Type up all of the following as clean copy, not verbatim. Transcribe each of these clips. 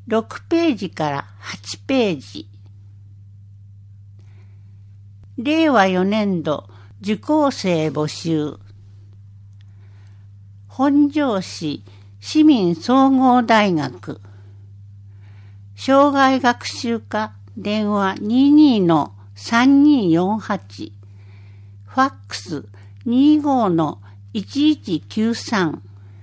6ページから8ページ。令和4年度受講生募集。本庄市市民総合大学。障害学習課電話22-3248。ファックス25-1193。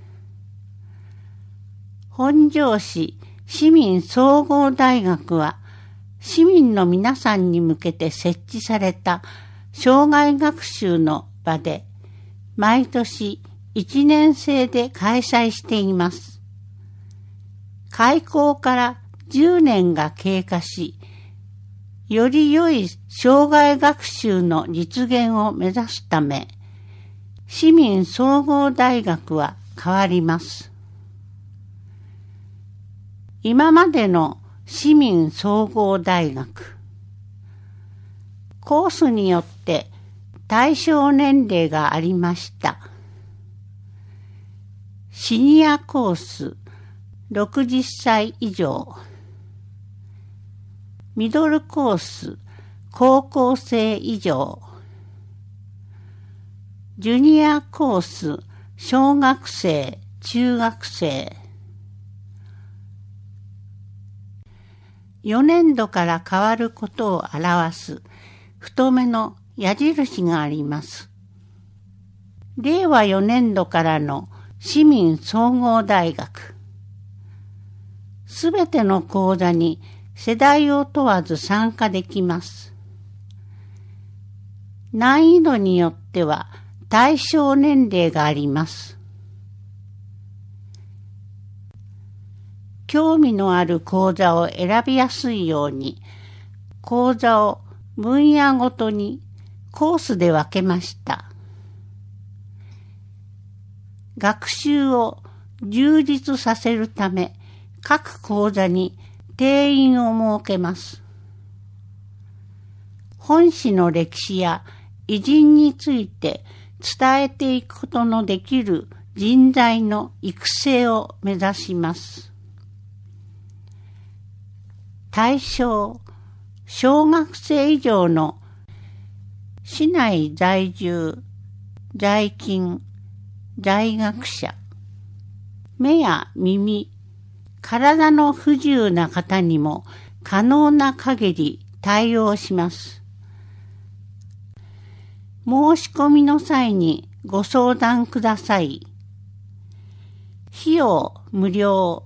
本庄市市民総合大学は、市民の皆さんに向けて設置された障害学習の場で、毎年1年生で開催しています。開校から10年が経過し、より良い障害学習の実現を目指すため、市民総合大学は変わります。今までの市民総合大学。コースによって対象年齢がありました。シニアコース60歳以上。ミドルコース高校生以上。ジュニアコース小学生、中学生。4年度から変わることを表す太めの矢印があります。令和4年度からの市民総合大学。すべての講座に世代を問わず参加できます。難易度によっては対象年齢があります。興味のある講座を選びやすいように、講座を分野ごとにコースで分けました。学習を充実させるため、各講座に定員を設けます。本市の歴史や偉人について伝えていくことのできる人材の育成を目指します。対象、小学生以上の市内在住、在勤、在学者、目や耳、体の不自由な方にも可能な限り対応します。申し込みの際にご相談ください。費用無料。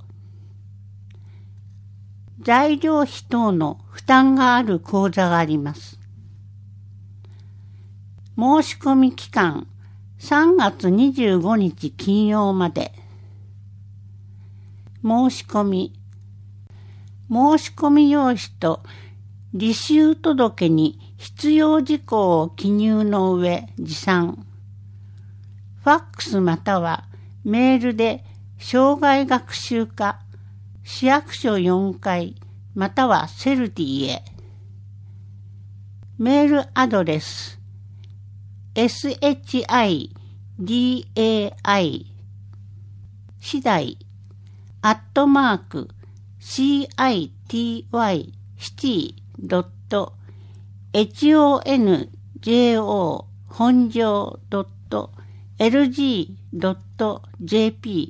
材料費等の負担がある講座があります。申し込み期間3月25日金曜まで。申し込み用紙と履修届に必要事項を記入の上持参。ファックスまたはメールで障害学習課市役所4階またはセルディへ。メールアドレス shidai 次第@city.honjo 本庄 .lg.jp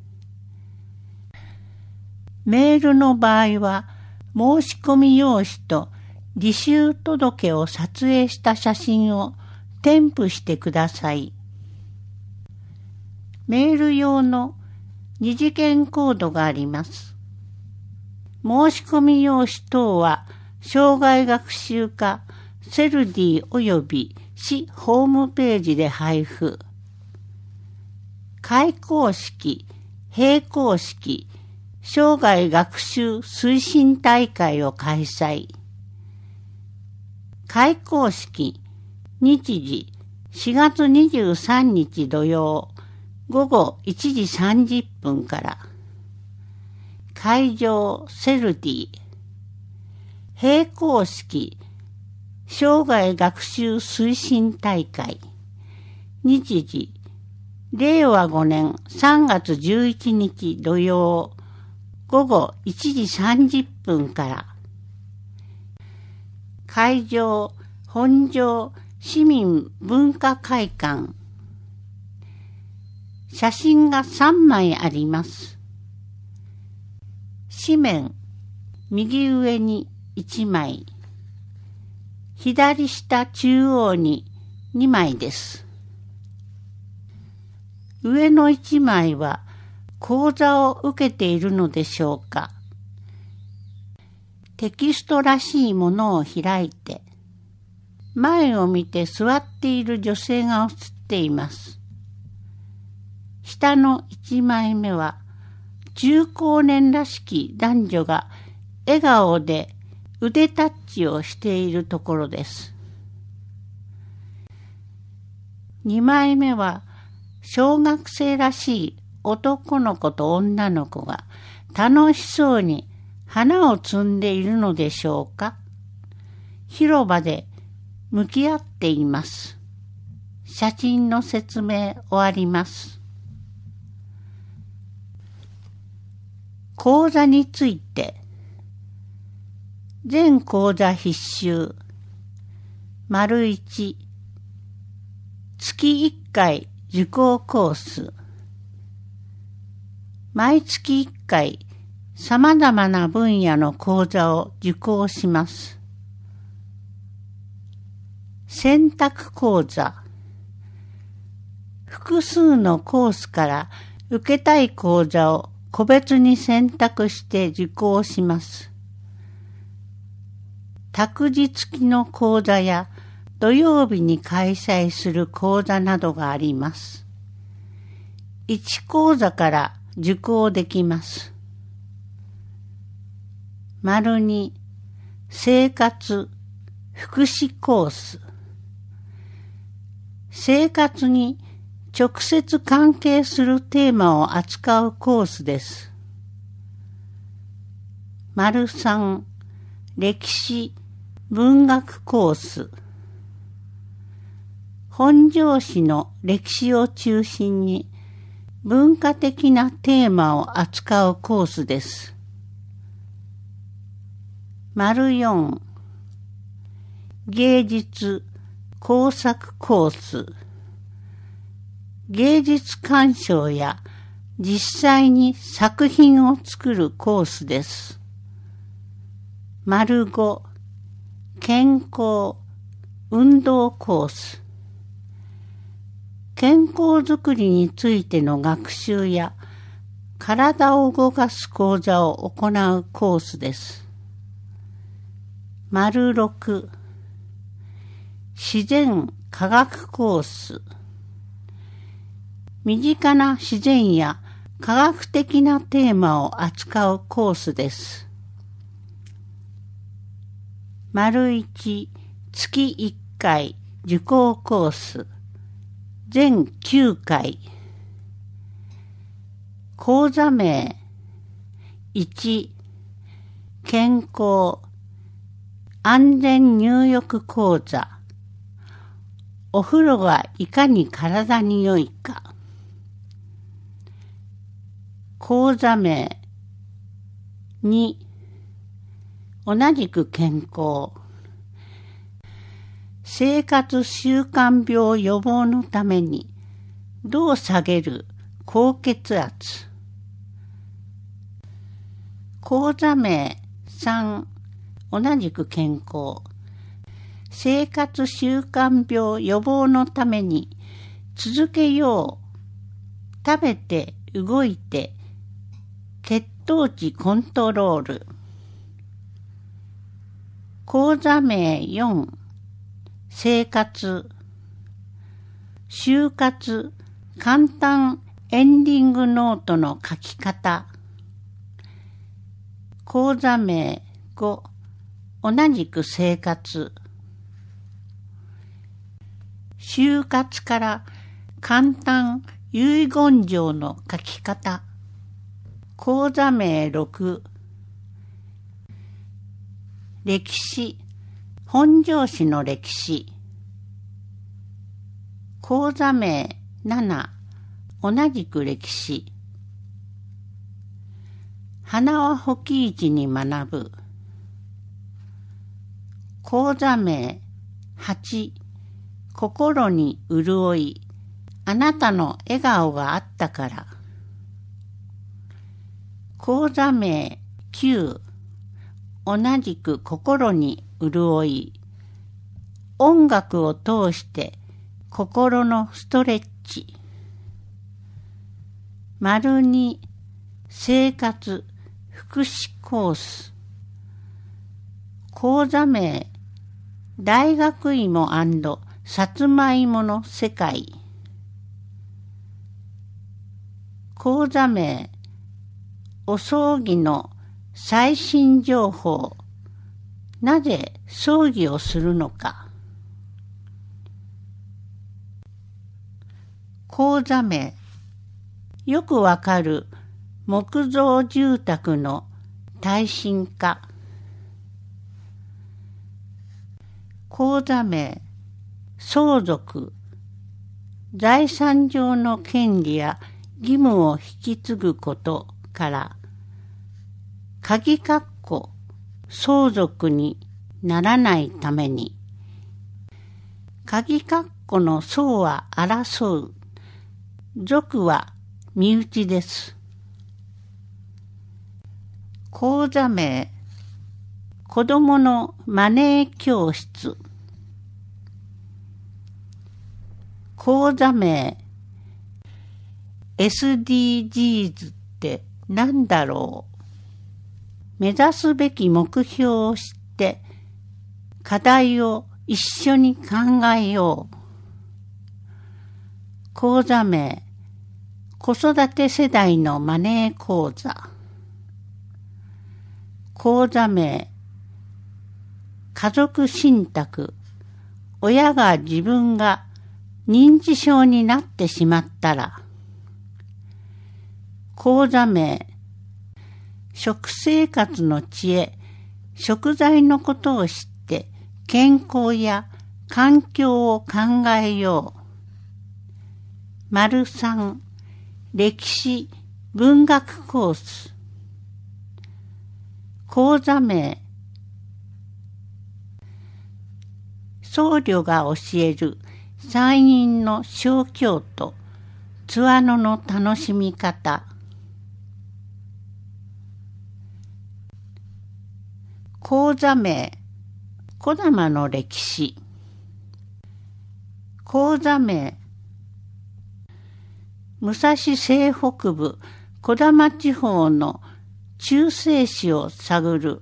メールの場合は申し込み用紙と履修届を撮影した写真を添付してください。メール用の二次元コードがあります。申し込み用紙等は障害学習課セルディおよび市ホームページで配布。開講式、閉講式、生涯学習推進大会を開催。開講式、日時4月23日土曜午後1時30分から。会場セルディ。閉講式、生涯学習推進大会。日時、令和5年3月11日土曜午後1時30分から、会場本庄市民文化会館、写真が3枚あります。紙面、右上に1枚、左下中央に2枚です。上の1枚は講座を受けているのでしょうか。テキストらしいものを開いて、前を見て座っている女性が写っています。下の1枚目は、中高年らしき男女が笑顔で腕タッチをしているところです。2枚目は、小学生らしい男の子と女の子が楽しそうに花を摘んでいるのでしょうか。広場で向き合っています。写真の説明終わります。講座について、全講座必修、1、月1回受講コース、毎月1回様々な分野の講座を受講します。選択講座、複数のコースから受けたい講座を個別に選択して受講します。託児付きの講座や土曜日に開催する講座などがあります。1講座から受講できます。2、生活、福祉コース。生活に直接関係するテーマを扱うコースです。3、歴史、文学コース。本庄市の歴史を中心に文化的なテーマを扱うコースです。4、芸術、工作コース。芸術鑑賞や実際に作品を作るコースです。5、健康、運動コース。健康づくりについての学習や体を動かす講座を行うコースです。6、自然科学コース。身近な自然や科学的なテーマを扱うコースです。1、月1回受講コース。全9回。講座名。1、健康、安全入浴講座。お風呂はいかに体に良いか。講座名。2、同じく健康。生活習慣病予防のためにどう下げる高血圧。講座名。3、同じく健康。生活習慣病予防のために続けよう。食べて動いて血糖値コントロール。講座名。4、生活、就活、簡単エンディングノートの書き方。講座名。5、同じく生活。就活から簡単遺言状の書き方。講座名。6、歴史、本庄市の歴史。講座名。7、同じく歴史。 花輪保木市に学ぶ。講座名8、心に潤い、あなたの笑顔があったから。講座名9、同じく心に潤い、音楽を通して心のストレッチ。2、生活福祉コース。講座名大学芋&さつまいもの世界。講座名お葬儀の最新情報。なぜ葬儀をするのか。講座名よくわかる木造住宅の耐震化。講座名相続、財産上の権利や義務を引き継ぐことから鍵括弧相続にならないために、鍵括弧の相は争う、族は身内です。講座名子どものマネー教室。講座名 SDGs って何だろう。目指すべき目標を知って課題を一緒に考えよう。講座名子育て世代のマネー講座。講座名家族信託。親が自分が認知症になってしまったら。講座名食生活の知恵。食材のことを知って健康や環境を考えよう。3、歴史文学コース。講座名僧侶が教える山陰の小京都津和野の楽しみ方。講座名児玉の歴史。講座名武蔵西北部児玉地方の中世史を探る。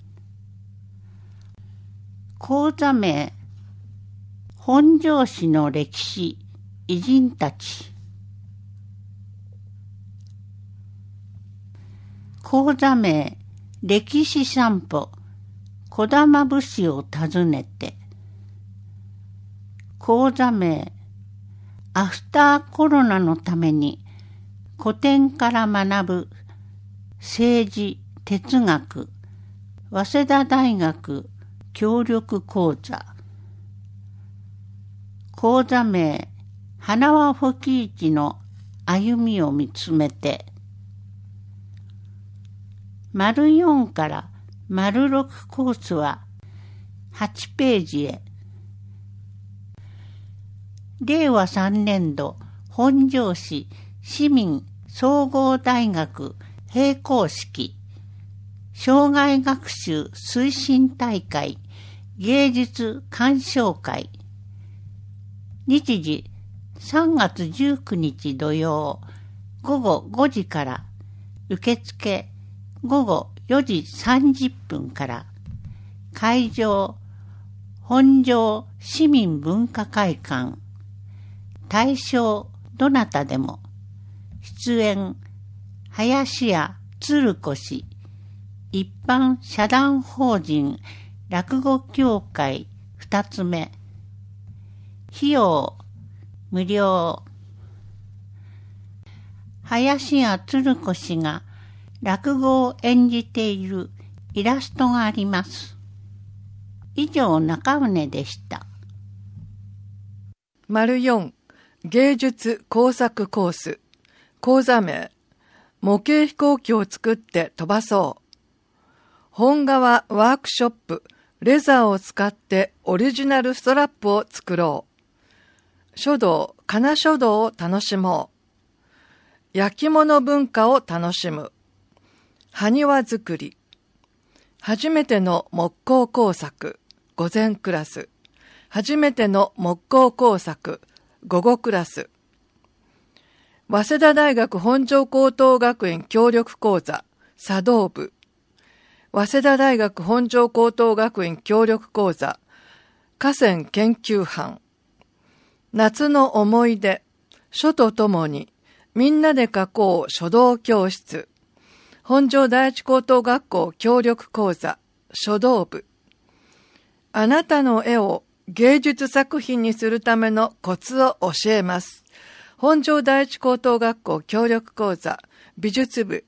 講座名本庄市の歴史偉人たち。講座名歴史散歩児玉武士を訪ねて。講座名アフターコロナのために古典から学ぶ政治哲学早稲田大学協力講座。講座名花輪保木市の歩みを見つめて。4から6コースは8ページへ。令和3年度本庄市市民総合大学閉校式障害学習推進大会芸術鑑賞会。日時3月19日土曜午後5時から。受付午後4時30分から。会場本庄市民文化会館。対象どなたでも。出演林家鶴子氏一般社団法人落語協会2つ目。費用無料。林家鶴子氏が落語を演じているイラストがあります。以上、中畝でした。 4、芸術工作コース。講座名模型飛行機を作って飛ばそう。本革ワークショップ、レザーを使ってオリジナルストラップを作ろう。書道、仮名書道を楽しもう。焼き物文化を楽しむ。埴輪作り。初めての木工工作、午前クラス。初めての木工工作、午後クラス。早稲田大学本庄高等学院協力講座、茶道部。早稲田大学本庄高等学院協力講座、河川研究班。夏の思い出、書とともに、みんなで書こう書道教室。本庄第一高等学校協力講座、書道部。あなたの絵を芸術作品にするためのコツを教えます。本庄第一高等学校協力講座、美術部。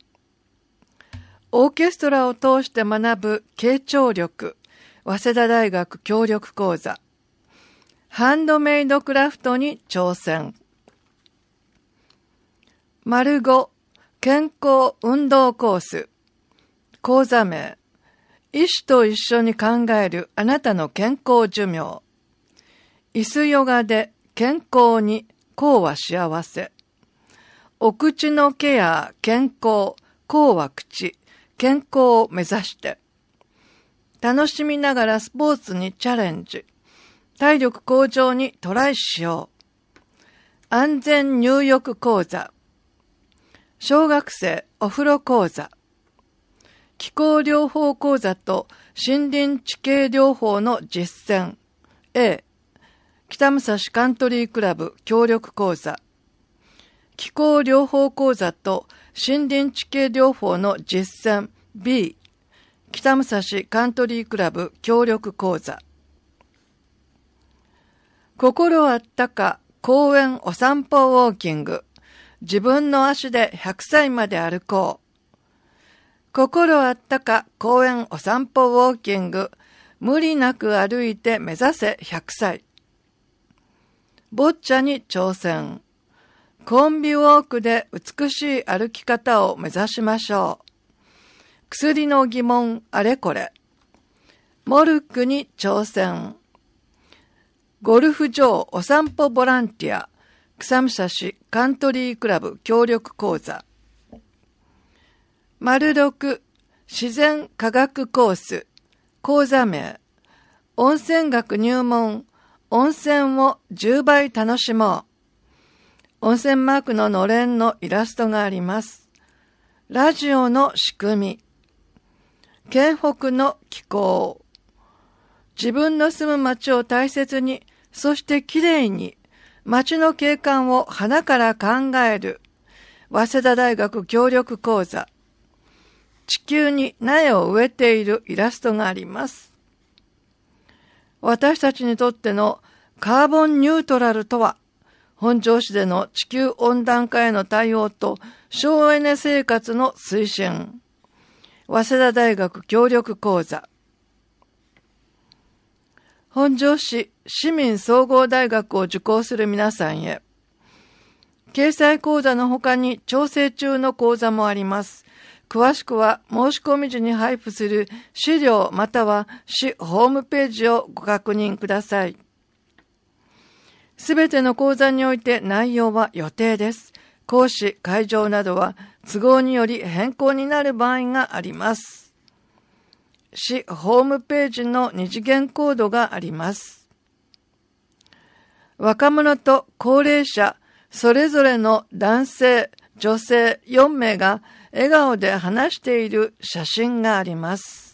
オーケストラを通して学ぶ傾聴力、早稲田大学協力講座。ハンドメイドクラフトに挑戦。丸5、健康運動コース。講座名。医師と一緒に考えるあなたの健康寿命。椅子ヨガで健康に、口は幸せ。お口のケア、健康、口は口、健康を目指して。楽しみながらスポーツにチャレンジ。体力向上にトライしよう。安全入浴講座。小学生お風呂講座。気候療法講座と森林地形療法の実践。A、北武蔵カントリークラブ協力講座。気候療法講座と森林地形療法の実践。B、北武蔵カントリークラブ協力講座。心あったか公園お散歩ウォーキング。自分の足で100歳まで歩こう。心あったか公園お散歩ウォーキング。無理なく歩いて目指せ100歳。ボッチャに挑戦。コンビウォークで美しい歩き方を目指しましょう。薬の疑問あれこれ。モルックに挑戦。ゴルフ場お散歩ボランティア、草武蔵カントリークラブ協力講座。丸6、自然科学コース、講座名、温泉学入門、温泉を10倍楽しもう。温泉マークののれんのイラストがあります。ラジオの仕組み、県北の気候、自分の住む町を大切に、そしてきれいに、町の景観を花から考える、早稲田大学協力講座。地球に苗を植えているイラストがあります。私たちにとってのカーボンニュートラルとは、本庄市での地球温暖化への対応と省エネ生活の推進。早稲田大学協力講座。本庄市市民総合大学を受講する皆さんへ。掲載講座の他に調整中の講座もあります。詳しくは申し込み時に配布する資料または市ホームページをご確認ください。すべての講座において内容は予定です。講師、会場などは都合により変更になる場合があります。市ホームページの二次元コードがあります。若者と高齢者、それぞれの男性、女性4名が笑顔で話している写真があります。